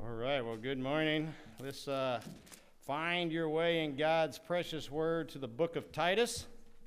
All right, well, good morning. Let's find your way in God's precious word to the book of Titus.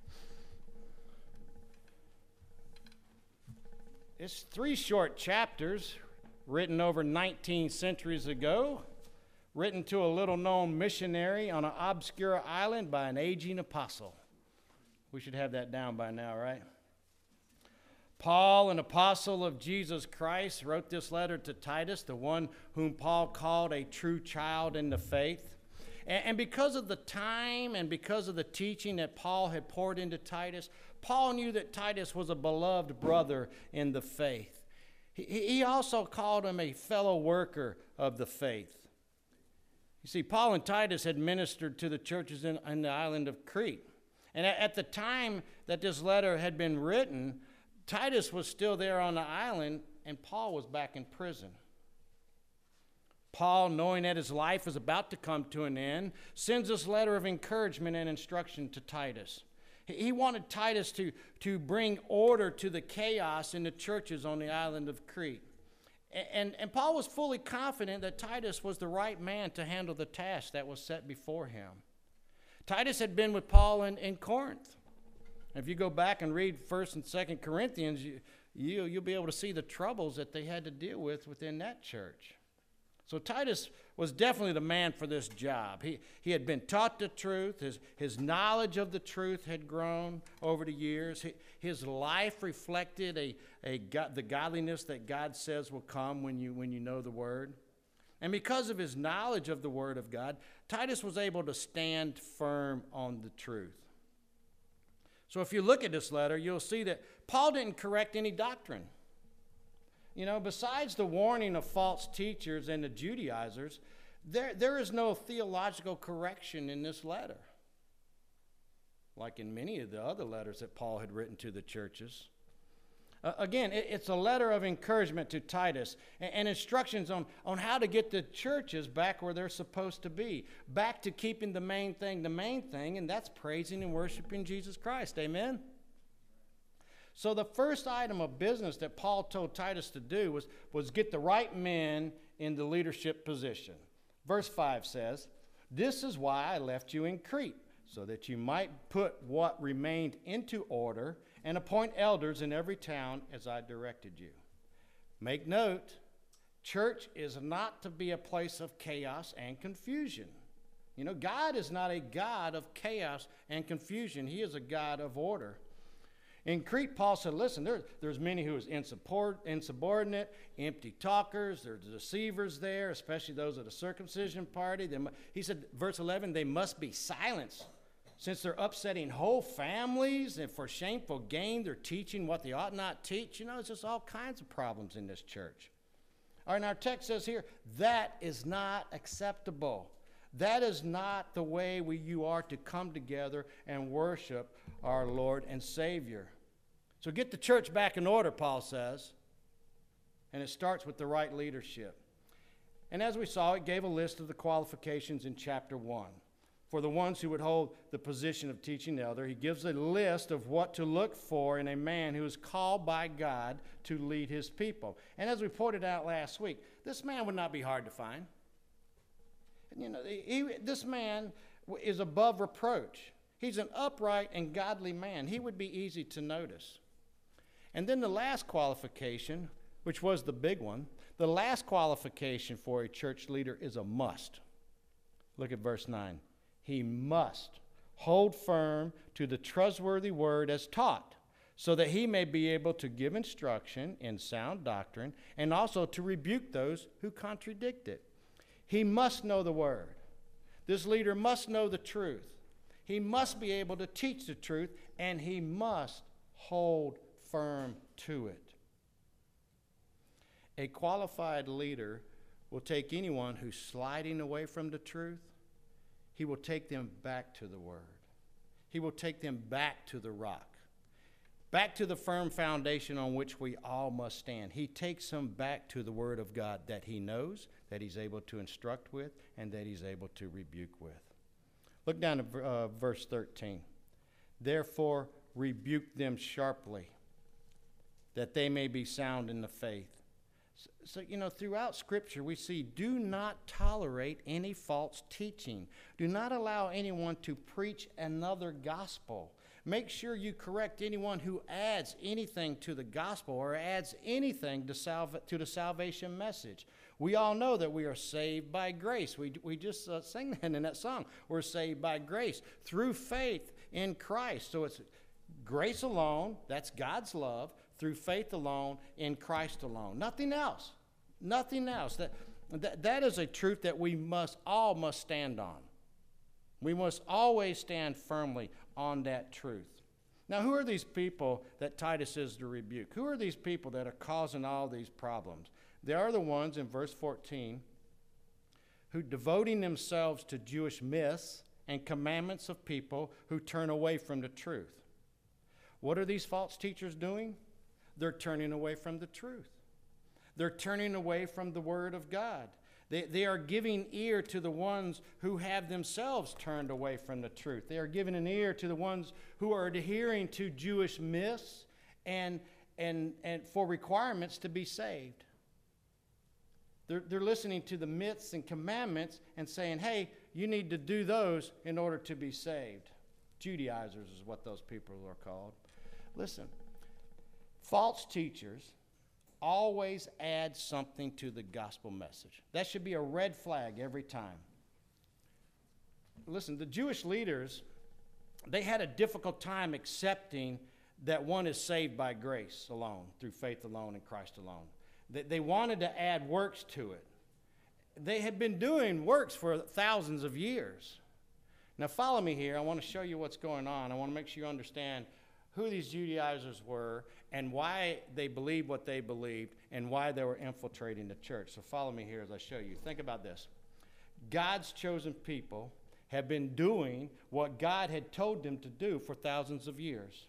It's 3 short chapters written over 19 centuries ago, written to a little-known missionary on an obscure island by an aging apostle. We should have that down by now, right? Paul, an apostle of Jesus Christ, wrote this letter to Titus, the one whom Paul called a true child in the faith. And because of the time and because of the teaching that Paul had poured into Titus, Paul knew that Titus was a beloved brother in the faith. He also called him a fellow worker of the faith. You see, Paul and Titus had ministered to the churches in the island of Crete. And at the time that this letter had been written, Titus was still there on the island, and Paul was back in prison. Paul, knowing that his life was about to come to an end, sends this letter of encouragement and instruction to Titus. He wanted Titus to bring order to the chaos in the churches on the island of Crete. And Paul was fully confident that Titus was the right man to handle the task that was set before him. Titus had been with Paul in Corinth. If you go back and read 1st and 2nd Corinthians, you'll be able to see the troubles that they had to deal with within that church. So Titus was definitely the man for this job. He had been taught the truth. His knowledge of the truth had grown over the years. His life reflected the godliness that God says will come when you know the Word. And because of his knowledge of the Word of God, Titus was able to stand firm on the truth. So if you look at this letter, you'll see that Paul didn't correct any doctrine. You know, besides the warning of false teachers and the Judaizers, there is no theological correction in this letter, like in many of the other letters that Paul had written to the churches. Again, it's a letter of encouragement to Titus and instructions on how to get the churches back where they're supposed to be, back to keeping the main thing, and that's praising and worshiping Jesus Christ. Amen? So the first item of business that Paul told Titus to do was get the right men in the leadership position. Verse 5 says, "This is why I left you in Crete, so that you might put what remained into order and appoint elders in every town as I directed you." Make note, church is not to be a place of chaos and confusion. You know, God is not a God of chaos and confusion. He is a God of order. In Crete, Paul said, listen, there's many who is insubordinate, empty talkers, there's deceivers there, especially those of the circumcision party. He said, verse 11, they must be silenced, since they're upsetting whole families, and for shameful gain, they're teaching what they ought not teach. You know, it's just all kinds of problems in this church. All right, and our text says here, that is not acceptable. That is not the way you are to come together and worship our Lord and Savior. So get the church back in order, Paul says. And it starts with the right leadership. And as we saw, it gave a list of the qualifications in chapter 1. For the ones who would hold the position of teaching elder, he gives a list of what to look for in a man who is called by God to lead his people. And as we pointed out last week, this man would not be hard to find. And you know, this man is above reproach. He's an upright and godly man. He would be easy to notice. And then the last qualification, which was the big one, the last qualification for a church leader is a must. Look at verse 9. He must hold firm to the trustworthy word as taught, so that he may be able to give instruction in sound doctrine and also to rebuke those who contradict it. He must know the word. This leader must know the truth. He must be able to teach the truth, and he must hold firm to it. A qualified leader will take anyone who's sliding away from the truth. He will take them back to the Word. He will take them back to the rock, back to the firm foundation on which we all must stand. He takes them back to the Word of God that he knows, that he's able to instruct with, and that he's able to rebuke with. Look down to verse 13. Therefore, rebuke them sharply, that they may be sound in the faith, So, throughout Scripture, we see do not tolerate any false teaching. Do not allow anyone to preach another gospel. Make sure you correct anyone who adds anything to the gospel or adds anything to the salvation message. We all know that we are saved by grace. We just sang that in that song. We're saved by grace through faith in Christ. So it's grace alone, that's God's love, through faith alone, in Christ alone. Nothing else. Nothing else. That is a truth that we must stand on. We must always stand firmly on that truth. Now, who are these people that Titus is to rebuke? Who are these people that are causing all these problems? They are the ones in verse 14 who, devoting themselves to Jewish myths and commandments of people who turn away from the truth. What are these false teachers doing? They're turning away from the truth. They're turning away from the Word of God. They are giving ear to the ones who have themselves turned away from the truth. They are giving an ear to the ones who are adhering to Jewish myths and for requirements to be saved. They're listening to the myths and commandments and saying, hey, you need to do those in order to be saved. Judaizers is what those people are called. Listen, false teachers always add something to the gospel message. That should be a red flag every time. Listen, the Jewish leaders, they had a difficult time accepting that one is saved by grace alone, through faith alone in Christ alone. They wanted to add works to it. They had been doing works for thousands of years. Now follow me here. I want to show you what's going on. I want to make sure you understand who these Judaizers were and why they believed what they believed and why they were infiltrating the church. So follow me here as I show you. Think about this. God's chosen people have been doing what God had told them to do for thousands of years.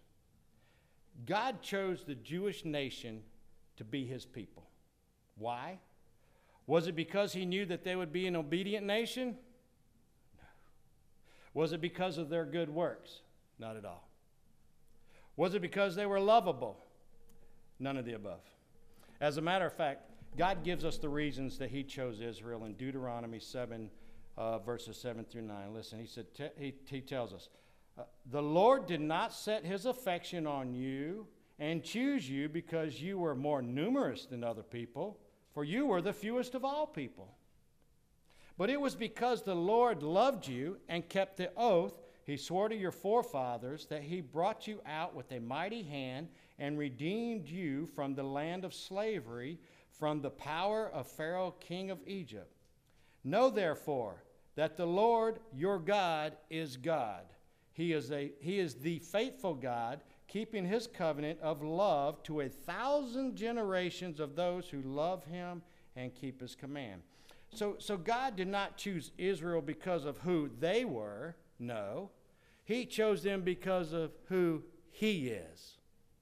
God chose the Jewish nation to be his people. Why? Was it because he knew that they would be an obedient nation? No. Was it because of their good works? Not at all. Was it because they were lovable? None of the above. As a matter of fact, God gives us the reasons that he chose Israel in Deuteronomy 7, verses 7 through 9. Listen, he said, he tells us, the Lord did not set his affection on you and choose you because you were more numerous than other people, for you were the fewest of all people. But it was because the Lord loved you and kept the oath he swore to your forefathers that he brought you out with a mighty hand and redeemed you from the land of slavery, from the power of Pharaoh, king of Egypt. Know therefore that the Lord your God is God. He is the faithful God, keeping his covenant of love to 1,000 generations of those who love him and keep his command. So God did not choose Israel because of who they were. No, he chose them because of who he is.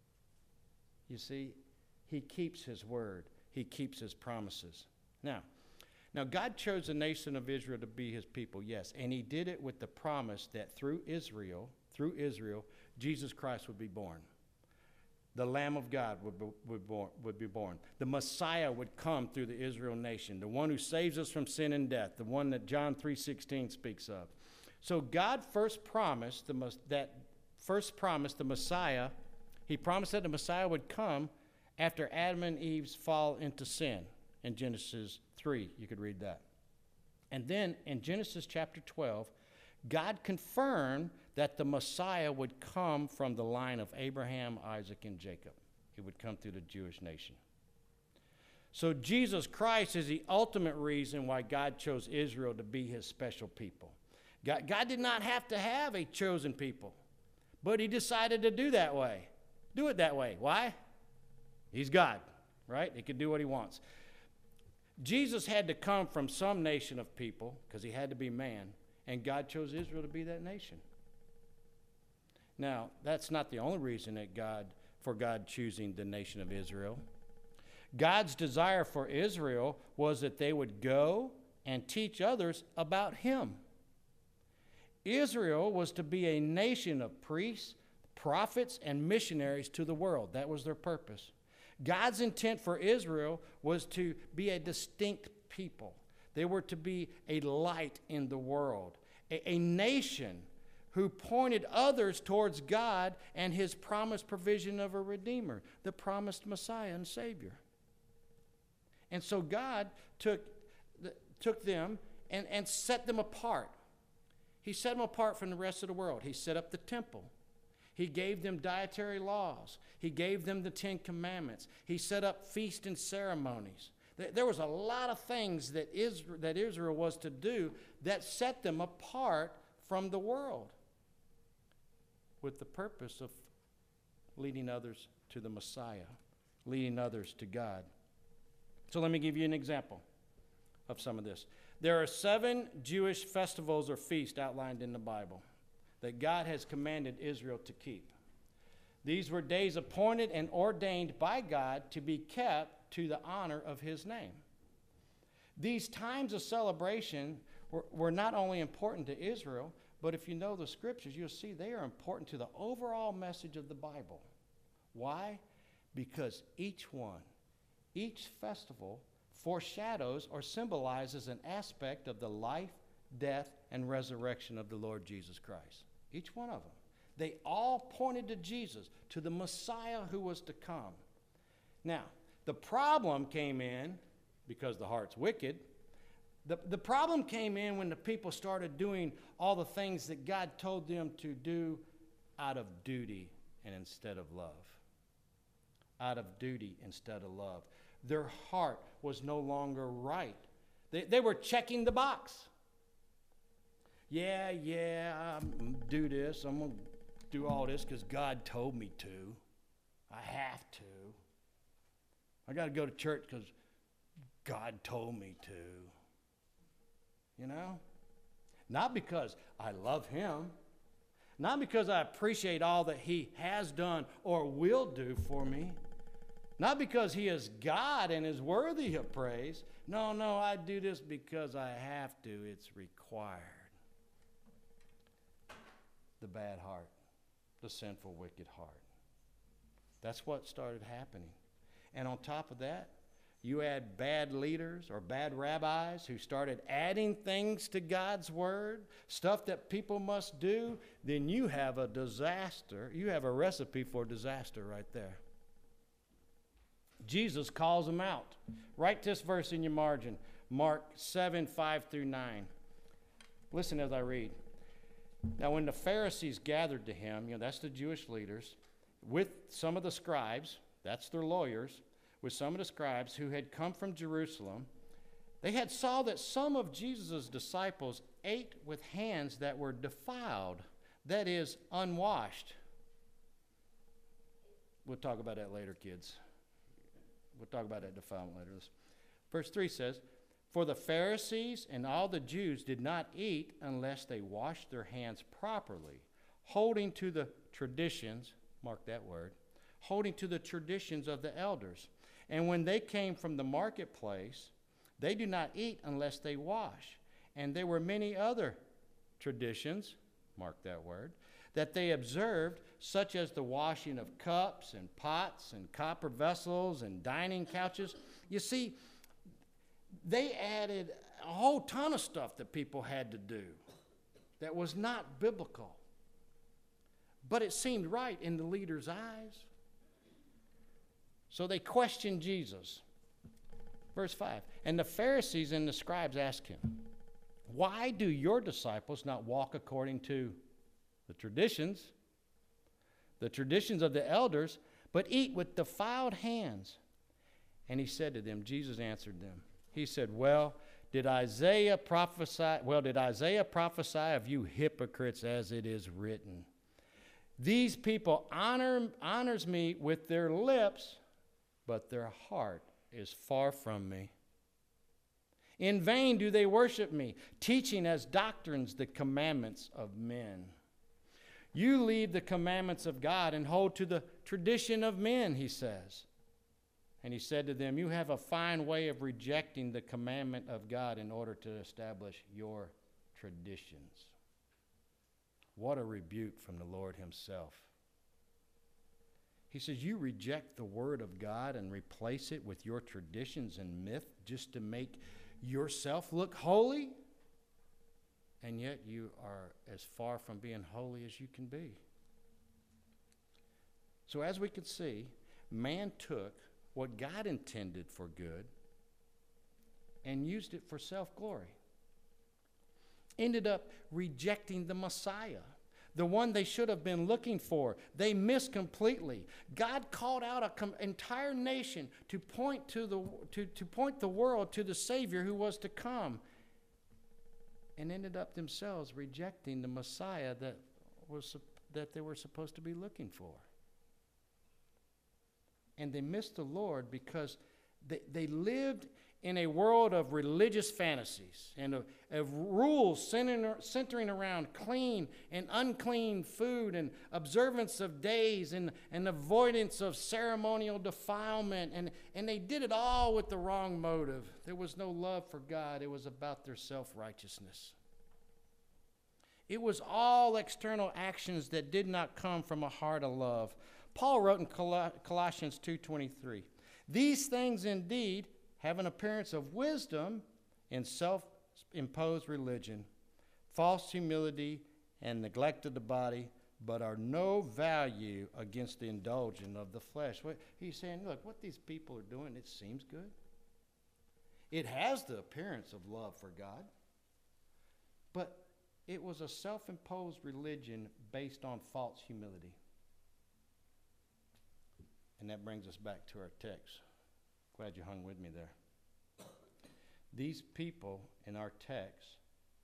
You see, he keeps his word. He keeps his promises. Now God chose the nation of Israel to be his people, yes, and he did it with the promise that through Israel, Jesus Christ would be born. The Lamb of God would be born. The Messiah would come through the Israel nation, the one who saves us from sin and death, the one that John 3:16 speaks of. So God first promised the Messiah. He promised that the Messiah would come after Adam and Eve's fall into sin. In Genesis 3, you could read that. And then in Genesis chapter 12, God confirmed that the Messiah would come from the line of Abraham, Isaac, and Jacob. He would come through the Jewish nation. So Jesus Christ is the ultimate reason why God chose Israel to be his special people. God did not have to have a chosen people, but he decided to do it that way. Why? He's God, right? He can do what he wants. Jesus had to come from some nation of people because he had to be man, and God chose Israel to be that nation. Now, that's not the only reason for God choosing the nation of Israel. God's desire for Israel was that they would go and teach others about him. Israel was to be a nation of priests, prophets, and missionaries to the world. That was their purpose. God's intent for Israel was to be a distinct people. They were to be a light in the world, a nation who pointed others towards God and his promised provision of a Redeemer, the promised Messiah and Savior. And so God took them and set them apart. He set them apart from the rest of the world. He set up the temple. He gave them dietary laws. He gave them the 10 Commandments. He set up feasts and ceremonies. There was a lot of things that Israel was to do that set them apart from the world with the purpose of leading others to the Messiah, leading others to God. So let me give you an example of some of this. There are 7 Jewish festivals or feasts outlined in the Bible that God has commanded Israel to keep. These were days appointed and ordained by God to be kept to the honor of his name. These times of celebration were not only important to Israel, but if you know the scriptures, you'll see they are important to the overall message of the Bible. Why? Because each festival foreshadows or symbolizes an aspect of the life, death, and resurrection of the Lord Jesus Christ. Each one of them. They all pointed to Jesus, to the Messiah who was to come. Now, the problem came in, because the heart's wicked, the problem came in when the people started doing all the things that God told them to do out of duty and instead of love. Out of duty instead of love. Their heart was no longer right. They were checking the box. Yeah, I'm do this. I'm going to do all this because God told me to. I have to. I got to go to church because God told me to. You know? Not because I love him. Not because I appreciate all that he has done or will do for me. Not because he is God and is worthy of praise. No, I do this because I have to. It's required. The bad heart. The sinful, wicked heart. That's what started happening. And on top of that, you add bad leaders or bad rabbis who started adding things to God's word, stuff that people must do, then you have a disaster. You have a recipe for disaster right there. Jesus calls them out. Write this verse in your margin. Mark 7, 5 through 9. Listen as I read. Now when the Pharisees gathered to him, that's the Jewish leaders, with some of the scribes, that's their lawyers, with some of the scribes who had come from Jerusalem, they had saw that some of Jesus' disciples ate with hands that were defiled, that is, unwashed. We'll talk about that later, kids. We'll talk about that defilement later. Verse 3 says, "For the Pharisees and all the Jews did not eat unless they washed their hands properly, holding to the traditions," mark that word, "holding to the traditions of the elders. And when they came from the marketplace, they do not eat unless they wash. And there were many other traditions," mark that word, "that they observed, such as the washing of cups and pots and copper vessels and dining couches." You see, they added a whole ton of stuff that people had to do that was not biblical. But it seemed right in the leaders' eyes. So they questioned Jesus. Verse 5, "And the Pharisees and the scribes asked him, 'Why do your disciples not walk according to the traditions of the elders, but eat with defiled hands?' And he said to them," Jesus answered them, he said, did Isaiah prophesy of you hypocrites, as it is written, 'These people honors me with their lips, but their heart is far from me. In vain do they worship me, teaching as doctrines the commandments of men.' You leave the commandments of God and hold to the tradition of men," he says. And he said to them, "You have a fine way of rejecting the commandment of God in order to establish your traditions." What a rebuke from the Lord himself. He says, you reject the Word of God and replace it with your traditions and myth just to make yourself look holy? And yet you are as far from being holy as you can be. So as we can see, man took what God intended for good and used it for self-glory. Ended up rejecting the Messiah, the one they should have been looking for. They missed completely. God called out an entire nation to point the world to the Savior who was to come, and ended up themselves rejecting the Messiah that they were supposed to be looking for. And they missed the Lord because they lived in a world of religious fantasies and of rules centering around clean and unclean food and observance of days and avoidance of ceremonial defilement. And they did it all with the wrong motive. There was no love for God. It was about their self-righteousness. It was all external actions that did not come from a heart of love. Paul wrote in Colossians 2:23, these things indeed have an appearance of wisdom in self-imposed religion, false humility, and neglect of the body, but are no value against the indulgence of the flesh. He's saying, look, what these people are doing, it seems good. It has the appearance of love for God, but it was a self-imposed religion based on false humility. And that brings us back to our text. Glad you hung with me there. These people in our text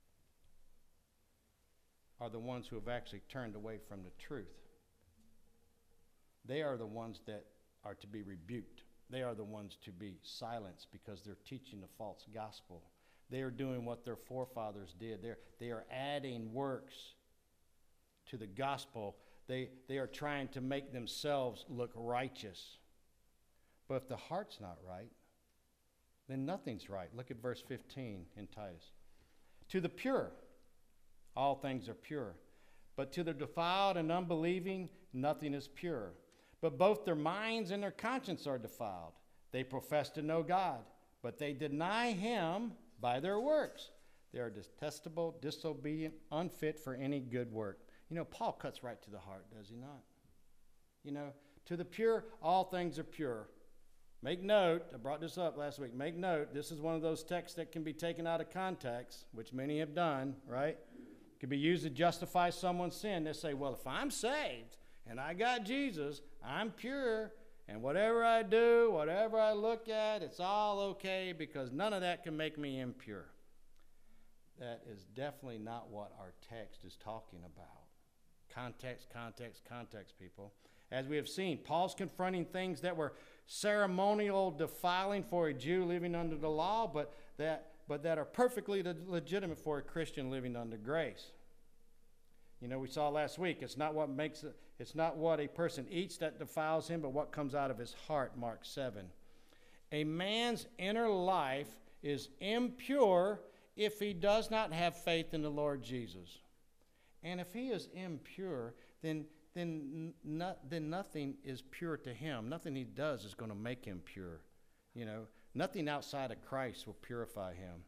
are the ones who have actually turned away from the truth. They are the ones that are to be rebuked. They are the ones to be silenced because they're teaching the false gospel. They are doing what their forefathers did. They are adding works to the gospel. They are trying to make themselves look righteous. But if the heart's not right, then nothing's right. Look at verse 15 in Titus. To the pure, all things are pure. But to the defiled and unbelieving, nothing is pure. But both their minds and their conscience are defiled. They profess to know God, but they deny him by their works. They are detestable, disobedient, unfit for any good work. You know, Paul cuts right to the heart, does he not? You know, to the pure, all things are pure. Make note, I brought this up last week, make note, this is one of those texts that can be taken out of context, which many have done, right? It could be used to justify someone's sin. They say, well, if I'm saved and I got Jesus, I'm pure, and whatever I do, whatever I look at, it's all okay because none of that can make me impure. That is definitely not what our text is talking about. Context, context, context, people. As we have seen, Paul's confronting things that were ceremonial defiling for a Jew living under the law, but that are perfectly legitimate for a Christian living under grace. You know, we saw last week, it's not what a person eats that defiles him, but what comes out of his heart, Mark 7. A man's inner life is impure if he does not have faith in the Lord Jesus. And if he is impure, then nothing is pure to him. Nothing he does is going to make him pure. You know, nothing outside of Christ will purify him.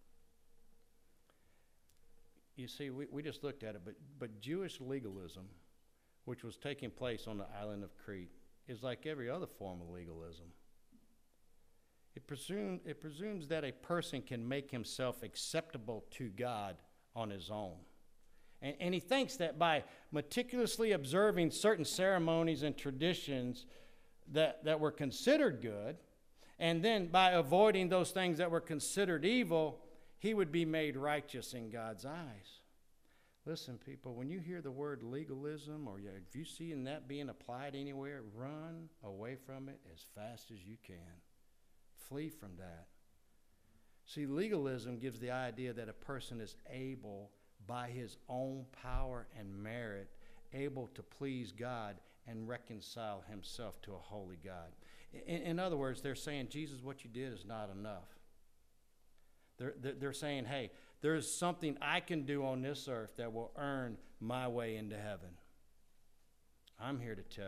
You see, we just looked at it, but Jewish legalism, which was taking place on the island of Crete, is like every other form of legalism. It presumes that a person can make himself acceptable to God on his own. And he thinks that by meticulously observing certain ceremonies and traditions that were considered good, and then by avoiding those things that were considered evil, he would be made righteous in God's eyes. Listen, people, when you hear the word legalism, or if you see that being applied anywhere, run away from it as fast as you can. Flee from that. See, legalism gives the idea that a person is able, by his own power and merit, able to please God and reconcile himself to a holy God. In other words, they're saying, Jesus, what you did is not enough. They're saying, hey, there's something I can do on this earth that will earn my way into heaven. I'm here to tell you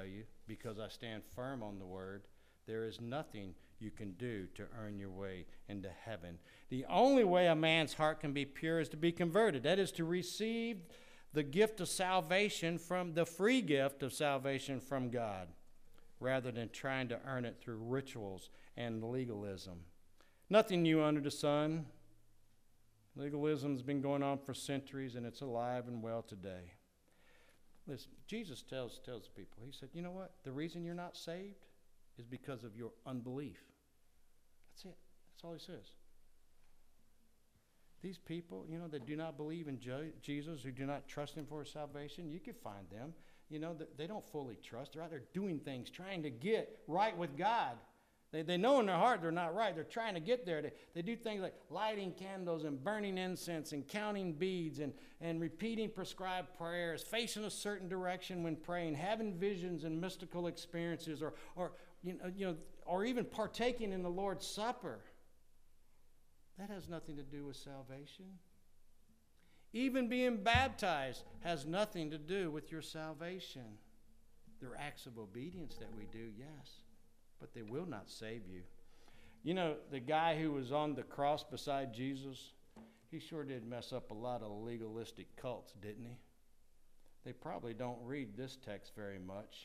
because I stand firm on the word. There is nothing you can do to earn your way into heaven. The only way a man's heart can be pure is to be converted. That is to receive the gift of salvation from the free gift of salvation from God, rather than trying to earn it through rituals and legalism. Nothing new under the sun. Legalism's been going on for centuries, and it's alive and well today. Listen, Jesus tells people, he said, you know what? The reason you're not saved is because of your unbelief. That's it. That's all he says. These people, that do not believe in Jesus, who do not trust him for salvation, you can find them. They don't fully trust. They're out there doing things, trying to get right with God. They know in their heart they're not right. They're trying to get there. They do things like lighting candles and burning incense and counting beads and repeating prescribed prayers, facing a certain direction when praying, having visions and mystical experiences, or even partaking in the Lord's Supper. That has nothing to do with salvation. Even being baptized has nothing to do with your salvation. There are acts of obedience that we do, yes, but they will not save you. The guy who was on the cross beside Jesus, he sure did mess up a lot of legalistic cults, didn't he? They probably don't read this text very much.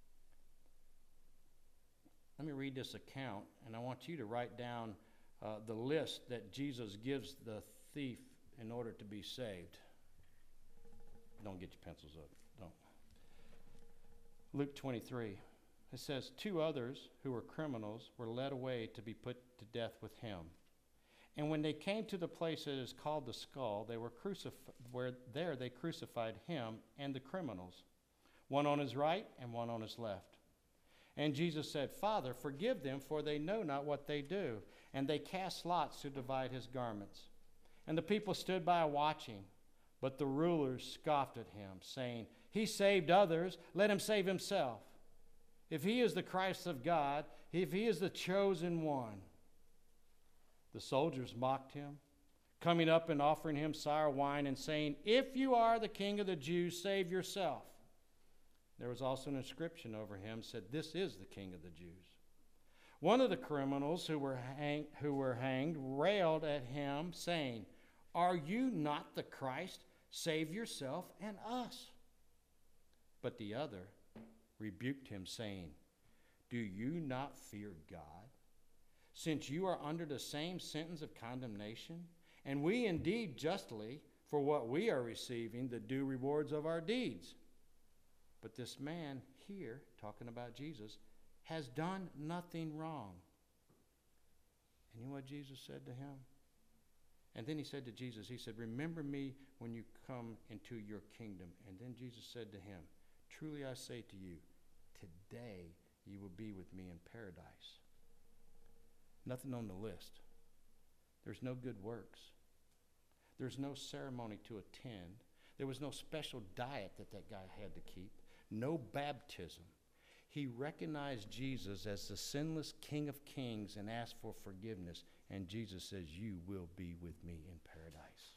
Let me read this account, and I want you to write down the list that Jesus gives the thief in order to be saved. Don't get your pencils up. Don't. Luke 23. It says, 2 others who were criminals were led away to be put to death with him. And when they came to the place that is called the Skull, they were they crucified him and the criminals, one on his right and one on his left. And Jesus said, Father, forgive them, for they know not what they do. And they cast lots to divide his garments. And the people stood by watching, but the rulers scoffed at him, saying, He saved others, let him save himself. If he is the Christ of God, if he is the chosen one. The soldiers mocked him, coming up and offering him sour wine and saying, If you are the King of the Jews, save yourself. There was also an inscription over him, said, This is the King of the Jews. One of the criminals who were hanged railed at him, saying, Are you not the Christ? Save yourself and us. But the other rebuked him, saying, Do you not fear God, since you are under the same sentence of condemnation? And we indeed justly, for what we are receiving, the due rewards of our deeds. But this man here, talking about Jesus, has done nothing wrong. And you know what Jesus said to him? And then he said to Jesus, he said, Remember me when you come into your kingdom. And then Jesus said to him, Truly I say to you, today you will be with me in paradise. Nothing on the list. There's no good works. There's no ceremony to attend. There was no special diet that guy had to keep. No baptism. He recognized Jesus as the sinless King of Kings and asked for forgiveness. And Jesus says, You will be with me in paradise.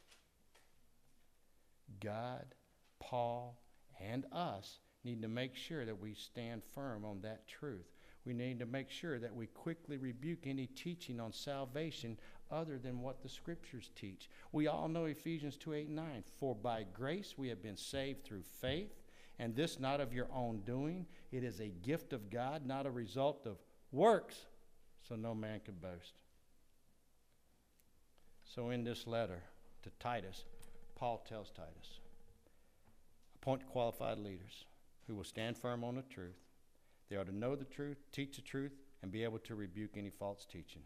God, Paul, and us need to make sure that we stand firm on that truth. We need to make sure that we quickly rebuke any teaching on salvation other than what the Scriptures teach. We all know Ephesians 2:8-9. For by grace we have been saved through faith, and this not of your own doing. It is a gift of God, not a result of works, so no man can boast. So in this letter to Titus, Paul tells Titus, appoint qualified leaders who will stand firm on the truth. They are to know the truth, teach the truth, and be able to rebuke any false teaching.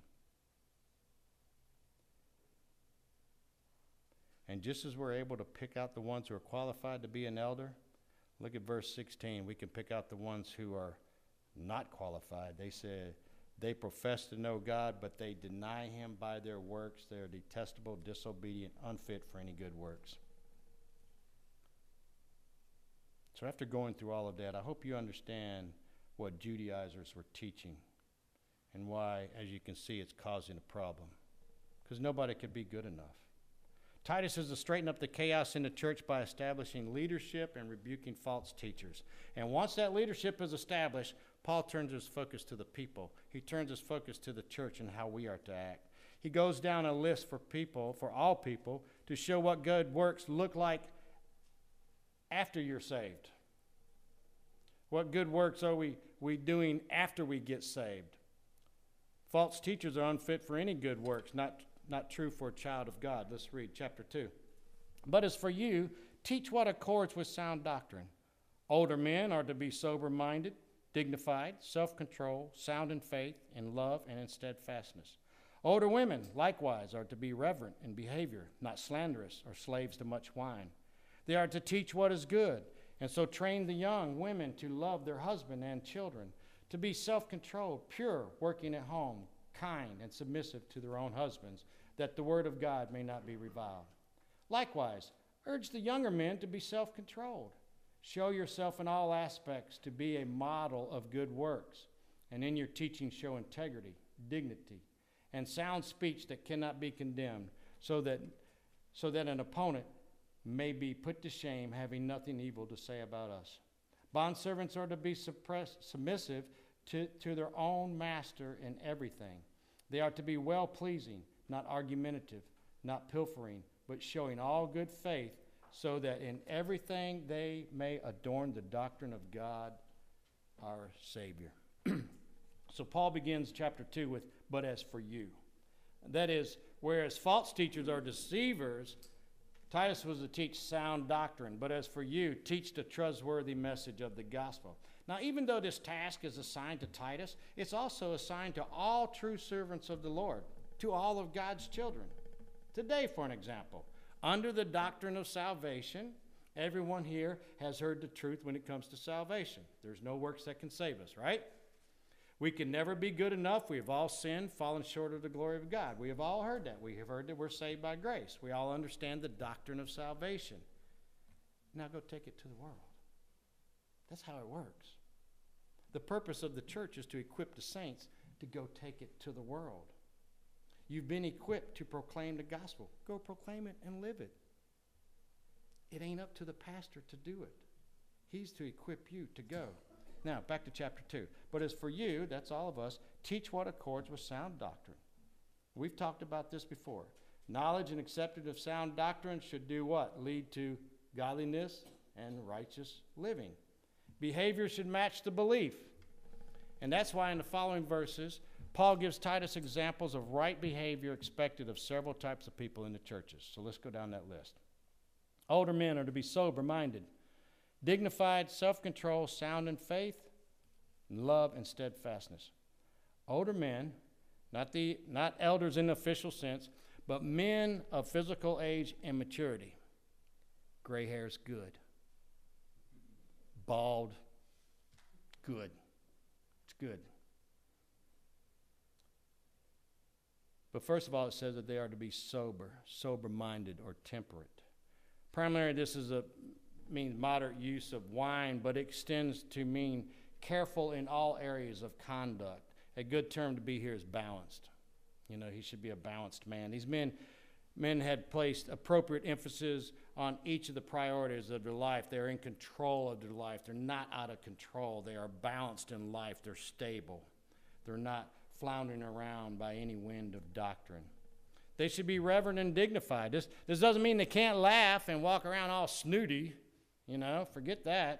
And just as we're able to pick out the ones who are qualified to be an elder, look at verse 16. We can pick out the ones who are not qualified. They said they profess to know God, but they deny him by their works. They are detestable, disobedient, unfit for any good works. So after going through all of that, I hope you understand what Judaizers were teaching and why, as you can see, it's causing a problem. Because nobody could be good enough. Titus is to straighten up the chaos in the church by establishing leadership and rebuking false teachers. And once that leadership is established, Paul turns his focus to the people. He turns his focus to the church and how we are to act. He goes down a list for people, for all people, to show what good works look like after you're saved. What good works are we doing after we get saved? False teachers are unfit for any good works, not true for a child of God. Let's read chapter 2. But as for you, teach what accords with sound doctrine. Older men are to be sober-minded, dignified, self-controlled, sound in faith, in love, and in steadfastness. Older women, likewise, are to be reverent in behavior, not slanderous or slaves to much wine. They are to teach what is good, and so train the young women to love their husband and children, to be self-controlled, pure, working at home, kind, and submissive to their own husbands, that the word of God may not be reviled. Likewise, urge the younger men to be self-controlled. Show yourself in all aspects to be a model of good works, and in your teaching show integrity, dignity, and sound speech that cannot be condemned, so that an opponent may be put to shame, having nothing evil to say about us. Bondservants are to be submissive to their own master in everything. They are to be well-pleasing, not argumentative, not pilfering, but showing all good faith, so that in everything they may adorn the doctrine of God, our Savior. So Paul begins chapter 2 with, but as for you. That is, whereas false teachers are deceivers, Titus was to teach sound doctrine. But as for you, teach the trustworthy message of the gospel. Now, even though this task is assigned to Titus, it's also assigned to all true servants of the Lord, to all of God's children. Today, for an example, under the doctrine of salvation, everyone here has heard the truth when it comes to salvation. There's no works that can save us, right? We can never be good enough. We have all sinned, fallen short of the glory of God. We have all heard that. We have heard that we're saved by grace. We all understand the doctrine of salvation. Now go take it to the world. That's how it works. The purpose of the church is to equip the saints to go take it to the world. You've been equipped to proclaim the gospel. Go proclaim it and live it. It ain't up to the pastor to do it. He's to equip you to go. Now, back to chapter 2. But as for you, that's all of us, teach what accords with sound doctrine. We've talked about this before. Knowledge and acceptance of sound doctrine should do what? Lead to godliness and righteous living. Behavior should match the belief. And that's why in the following verses, Paul gives Titus examples of right behavior expected of several types of people in the churches. So let's go down that list. Older men are to be sober-minded, dignified, self-control, sound in faith, love, and steadfastness. Older men, not elders in the official sense, but men of physical age and maturity. Gray hair is good. Bald, good. It's good. But first of all, it says that they are to be sober-minded, or temperate. Primarily, this means moderate use of wine, but it extends to mean careful in all areas of conduct. A good term to be here is balanced. You know, he should be a balanced man. These men had placed appropriate emphasis on each of the priorities of their life. They're in control of their life. They're not out of control. They are balanced in life. They're stable. They're not floundering around by any wind of doctrine. They should be reverent and dignified. This doesn't mean they can't laugh and walk around all snooty. You know, forget that.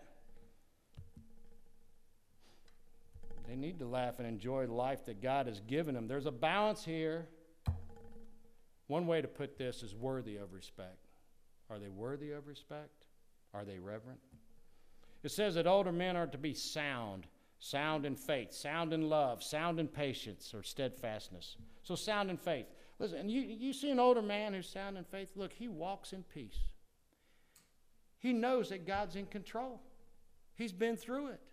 They need to laugh and enjoy the life that God has given them. There's a balance here. One way to put this is worthy of respect. Are they worthy of respect? Are they reverent? It says that older men are to be sound in faith, sound in love, sound in patience or steadfastness. So sound in faith. Listen, you see an older man who's sound in faith, look, he walks in peace. He knows that God's in control. He's been through it.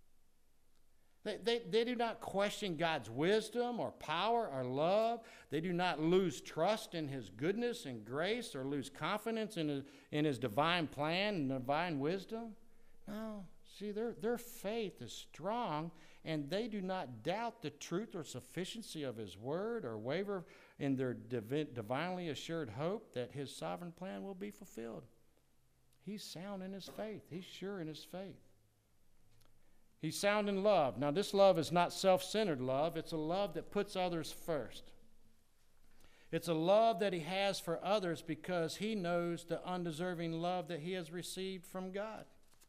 They do not question God's wisdom or power or love. They do not lose trust in his goodness and grace or lose confidence in his divine plan and divine wisdom. No, see, their faith is strong, and they do not doubt the truth or sufficiency of his word or waver in their divinely assured hope that his sovereign plan will be fulfilled. He's sound in his faith. He's sure in his faith. He's sound in love. Now, this love is not self-centered love. It's a love that puts others first. It's a love that he has for others because he knows the undeserving love that he has received from God.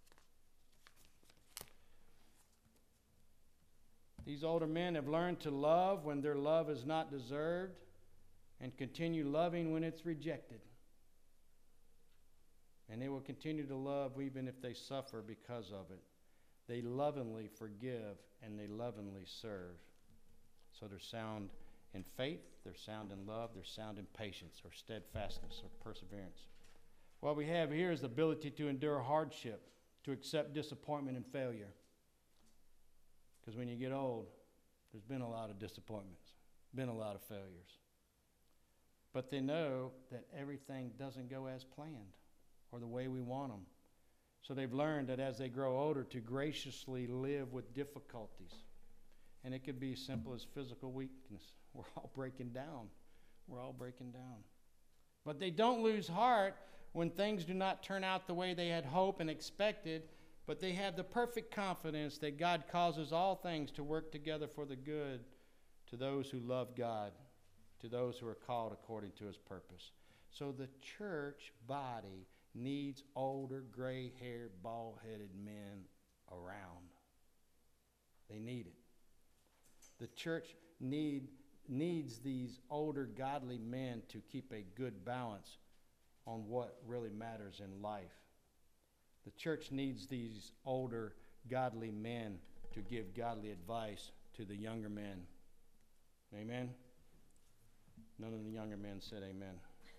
These older men have learned to love when their love is not deserved and continue loving when it's rejected. And they will continue to love even if they suffer because of it. They lovingly forgive and they lovingly serve. So they're sound in faith, they're sound in love, they're sound in patience or steadfastness or perseverance. What we have here is the ability to endure hardship, to accept disappointment and failure. Because when you get old, there's been a lot of disappointments, been a lot of failures. But they know that everything doesn't go as planned or the way we want them. So they've learned that as they grow older to graciously live with difficulties. And it could be as simple as physical weakness. We're all breaking down. We're all breaking down. But they don't lose heart when things do not turn out the way they had hoped and expected, but they have the perfect confidence that God causes all things to work together for the good to those who love God, to those who are called according to his purpose. So the church body needs older, gray-haired, bald-headed men around. They need it. The church needs these older, godly men to keep a good balance on what really matters in life. The church needs these older, godly men to give godly advice to the younger men. Amen? None of the younger men said amen.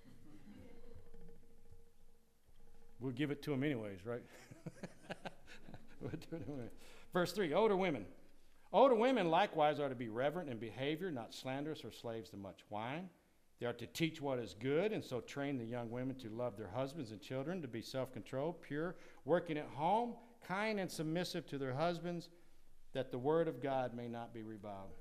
We'll give it to them anyways, right? We'll do it anyway. Verse 3, older women. Older women likewise are to be reverent in behavior, not slanderous or slaves to much wine. They are to teach what is good, and so train the young women to love their husbands and children, to be self-controlled, pure, working at home, kind and submissive to their husbands, that the word of God may not be reviled.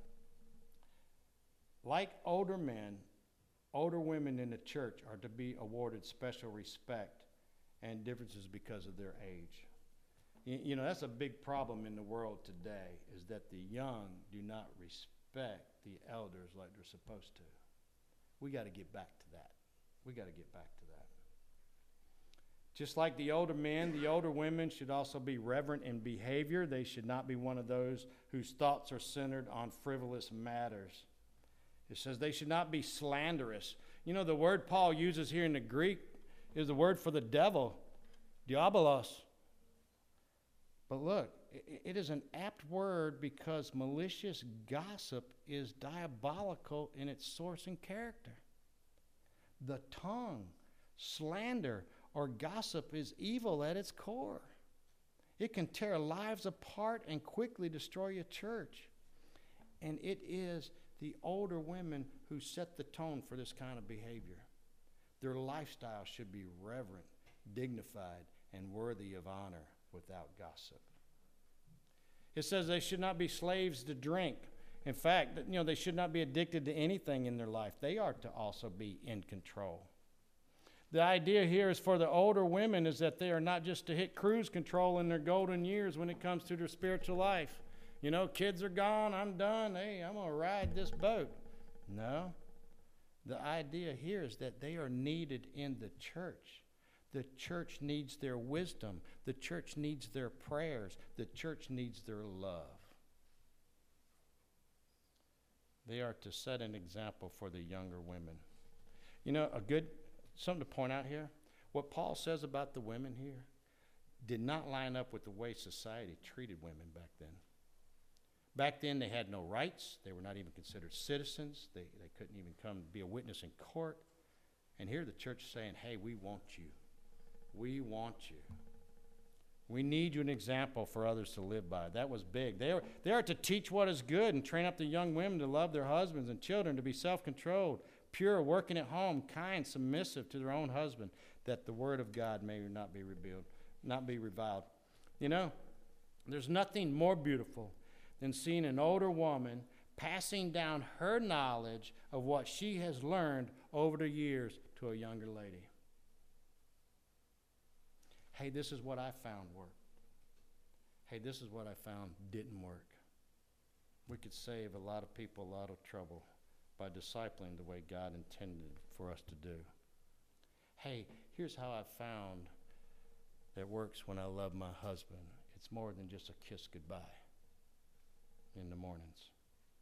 Like older men, older women in the church are to be awarded special respect and differences because of their age. You know, that's a big problem in the world today, is that the young do not respect the elders like they're supposed to. We got to get back to that. We got to get back to that. Just like the older men, the older women should also be reverent in behavior. They should not be one of those whose thoughts are centered on frivolous matters. It says they should not be slanderous. You know, the word Paul uses here in the Greek is the word for the devil, diabolos. But look, it is an apt word because malicious gossip is diabolical in its source and character. The tongue, slander, or gossip is evil at its core. It can tear lives apart and quickly destroy a church. And it is the older women who set the tone for this kind of behavior. Their lifestyle should be reverent, dignified, and worthy of honor without gossip. It says they should not be slaves to drink. In fact, they should not be addicted to anything in their life. They are to also be in control. The idea here is for the older women is that they are not just to hit cruise control in their golden years when it comes to their spiritual life. You know, kids are gone, I'm done, hey, I'm going to ride this boat. No. The idea here is that they are needed in the church. The church needs their wisdom. The church needs their prayers. The church needs their love. They are to set an example for the younger women. You know, something to point out here, what Paul says about the women here did not line up with the way society treated women back then. Back then, they had no rights. They were not even considered citizens. They couldn't even come be a witness in court. And here the church is saying, hey, we want you. We want you. We need you an example for others to live by. That was big. They are to teach what is good and train up the young women to love their husbands and children, to be self-controlled, pure, working at home, kind, submissive to their own husband, that the word of God may not be reviled. You know, there's nothing more beautiful than seeing an older woman passing down her knowledge of what she has learned over the years to a younger lady. Hey, this is what I found worked. Hey, this is what I found didn't work. We could save a lot of people a lot of trouble by discipling the way God intended for us to do. Hey, here's how I found that works when I love my husband. It's more than just a kiss goodbye in the mornings.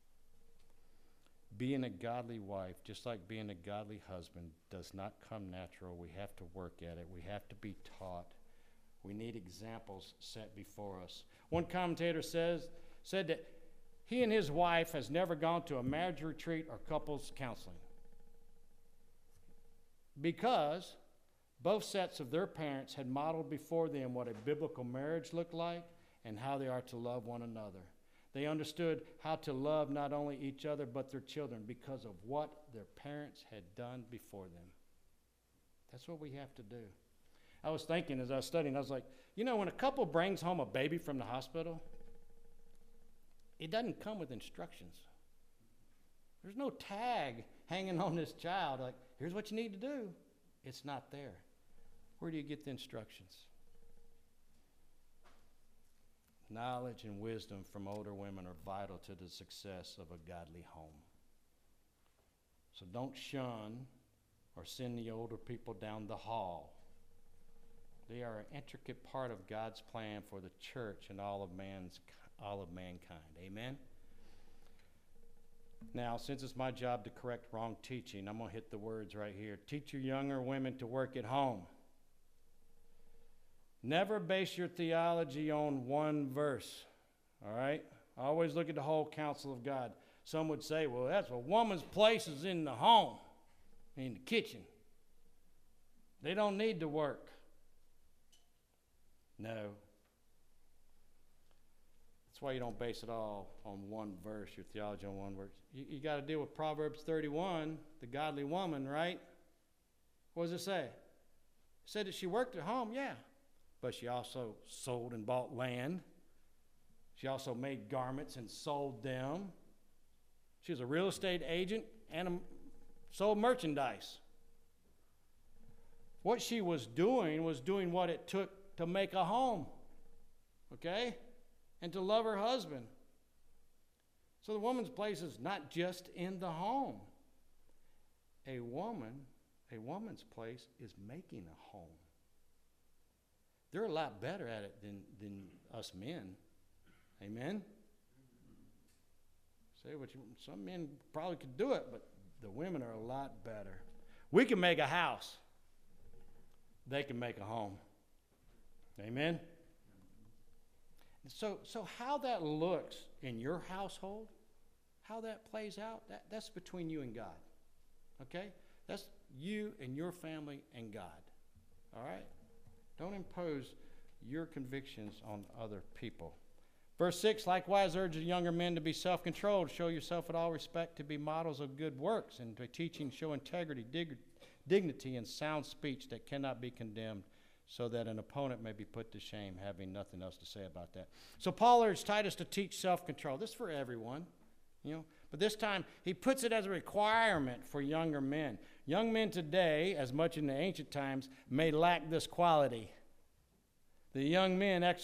Being a godly wife, just like being a godly husband, does not come natural. We have to work at it. We have to be taught. We need examples set before us. One commentator said that he and his wife has never gone to a marriage retreat or couples counseling because both sets of their parents had modeled before them what a biblical marriage looked like and how they are to love one another. They understood how to love not only each other but their children because of what their parents had done before them. That's what we have to do. I was thinking as I was studying, I was like, you know, when a couple brings home a baby from the hospital, it doesn't come with instructions. There's no tag hanging on this child like, here's what you need to do. It's not there. Where do you get the instructions? Knowledge and wisdom from older women are vital to the success of a godly home. So don't shun or send the older people down the hall. They are an intricate part of God's plan for the church and all of mankind. Amen? Now, since it's my job to correct wrong teaching, I'm going to hit the words right here. Teach your younger women to work at home. Never base your theology on one verse, all right? Always look at the whole counsel of God. Some would say, well, that's a woman's place is in the home, in the kitchen. They don't need to work. No. That's why you don't base it all on one verse, your theology on one verse. You got to deal with Proverbs 31, the godly woman, right? What does it say? It said that she worked at home, yeah. But she also sold and bought land. She also made garments and sold them. She was a real estate agent and sold merchandise. What she was doing what it took to make a home, okay? And to love her husband. So the woman's place is not just in the home. A woman's place is making a home. They're a lot better at it than us men. Amen? Some men probably could do it, but the women are a lot better. We can make a house. They can make a home. Amen? So how that looks in your household, how that plays out, that's between you and God. Okay? That's you and your family and God. All right? Don't impose your convictions on other people. Verse 6, likewise urges younger men to be self-controlled, show yourself in all respect to be models of good works, and by teaching show integrity, dignity, and sound speech that cannot be condemned, so that an opponent may be put to shame, having nothing else to say about that. So Paul urged Titus to teach self-control. This is for everyone, you know. But this time, he puts it as a requirement for younger men. Young men today, as much in the ancient times, may lack this quality. If young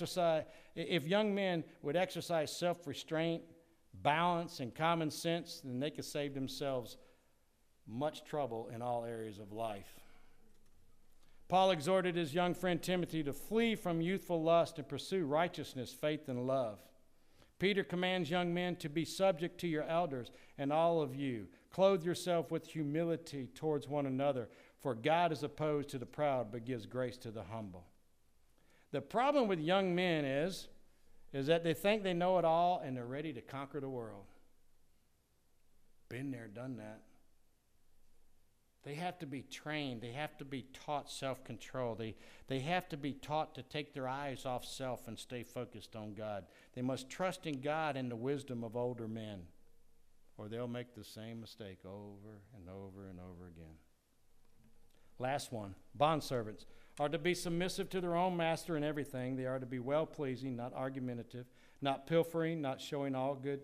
men would exercise self-restraint, balance, and common sense, then they could save themselves much trouble in all areas of life. Paul exhorted his young friend Timothy to flee from youthful lust and pursue righteousness, faith, and love. Peter commands young men to be subject to your elders, and all of you, clothe yourself with humility towards one another, for God is opposed to the proud, but gives grace to the humble. The problem with young men is that they think they know it all and they're ready to conquer the world. Been there, done that. They have to be trained. They have to be taught self-control. They have to be taught to take their eyes off self and stay focused on God. They must trust in God and the wisdom of older men, or they'll make the same mistake over and over and over again. Last one, bondservants are to be submissive to their own master in everything. They are to be well-pleasing, not argumentative, not pilfering, not showing all good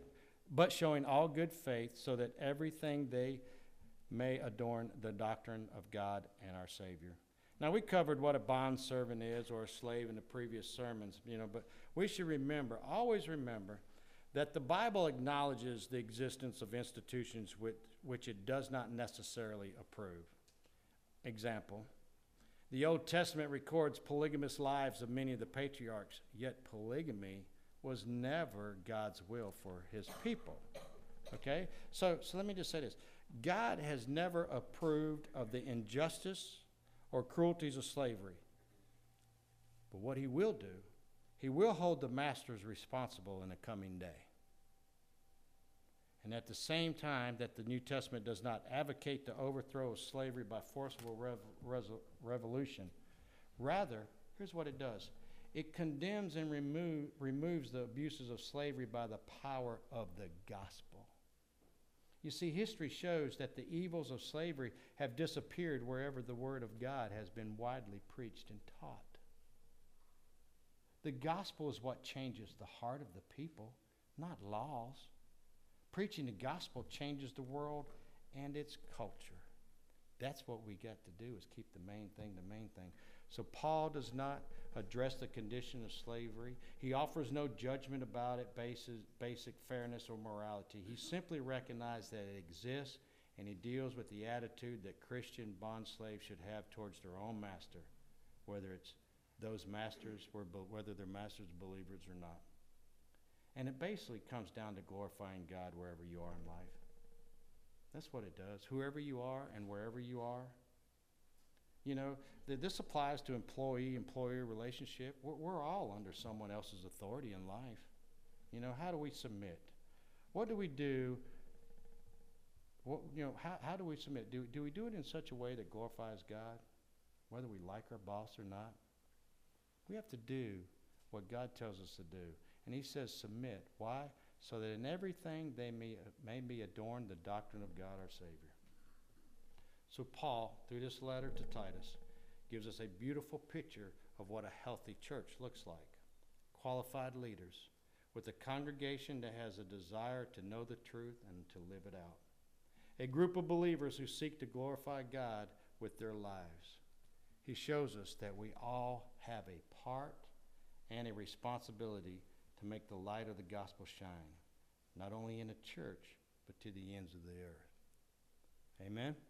but showing all good faith, so that everything they may adorn the doctrine of God and our Savior. Now, we covered what a bondservant is or a slave in the previous sermons, but we should remember, always remember, that the Bible acknowledges the existence of institutions which it does not necessarily approve. Example, the Old Testament records polygamous lives of many of the patriarchs, yet polygamy was never God's will for his people. Okay? So let me just say this. God has never approved of the injustice or cruelties of slavery. But what he will do, he will hold the masters responsible in the coming day. And at the same time that the New Testament does not advocate the overthrow of slavery by forcible revolution, rather, here's what it does. It condemns and removes the abuses of slavery by the power of the gospel. You see, history shows that the evils of slavery have disappeared wherever the Word of God has been widely preached and taught. The gospel is what changes the heart of the people, not laws. Preaching the gospel changes the world and its culture. That's what we got to do, is keep the main thing the main thing. So Paul does not address the condition of slavery. He offers no judgment about it, basic fairness or morality. He simply recognizes that it exists, and he deals with the attitude that Christian bond slaves should have towards their own master, whether it's those masters, whether their masters are believers or not. And it basically comes down to glorifying God wherever you are in life. That's what it does. Whoever you are and wherever you are. This applies to employee-employer relationship. We're all under someone else's authority in life. How do we submit? What do we do? How do we submit? Do we do it in such a way that glorifies God, whether we like our boss or not? We have to do what God tells us to do. And he says submit. Why? So that in everything they may be adorned the doctrine of God our Savior. So Paul, through this letter to Titus, gives us a beautiful picture of what a healthy church looks like. Qualified leaders with a congregation that has a desire to know the truth and to live it out. A group of believers who seek to glorify God with their lives. He shows us that we all have a part and a responsibility to make the light of the gospel shine, not only in the church, but to the ends of the earth. Amen?